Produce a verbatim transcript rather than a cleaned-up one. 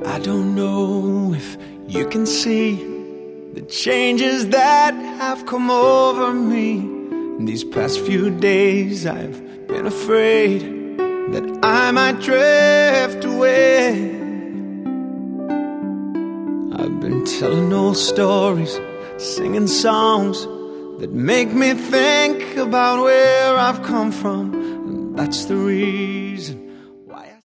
I don't know if you can see the changes that have come over me. In these past few days I've been afraid that I might drift away. I've been telling old stories, singing songs that make me think about where I've come from. And that's the reason